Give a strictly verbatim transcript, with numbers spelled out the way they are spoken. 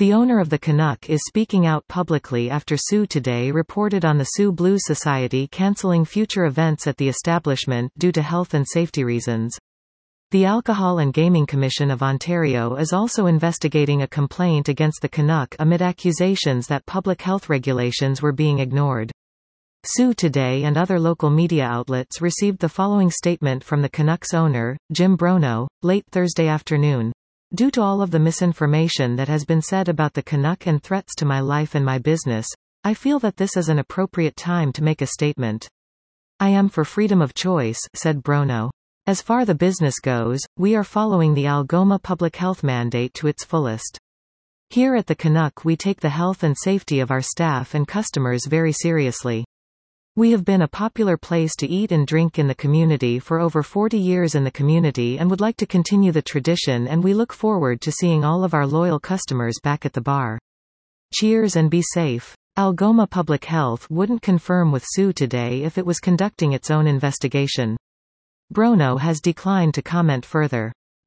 The owner of the Canuck is speaking out publicly after Sue Today reported on the Sue Blues Society cancelling future events at the establishment due to health and safety reasons. The Alcohol and Gaming Commission of Ontario is also investigating a complaint against the Canuck amid accusations that public health regulations were being ignored. Sue Today and other local media outlets received the following statement from the Canucks owner, Jim Brono, late Thursday afternoon. Due to all of the misinformation that has been said about the Canuck and threats to my life and my business, I feel that this is an appropriate time to make a statement. I am for freedom of choice, said Brono. As far the business goes, we are following the Algoma public health mandate to its fullest. Here at the Canuck we take the health and safety of our staff and customers very seriously. We have been a popular place to eat and drink in the community for over forty years in the community and would like to continue the tradition, and we look forward to seeing all of our loyal customers back at the bar. Cheers and be safe. Algoma Public Health wouldn't confirm with Sue Today if it was conducting its own investigation. Brono has declined to comment further.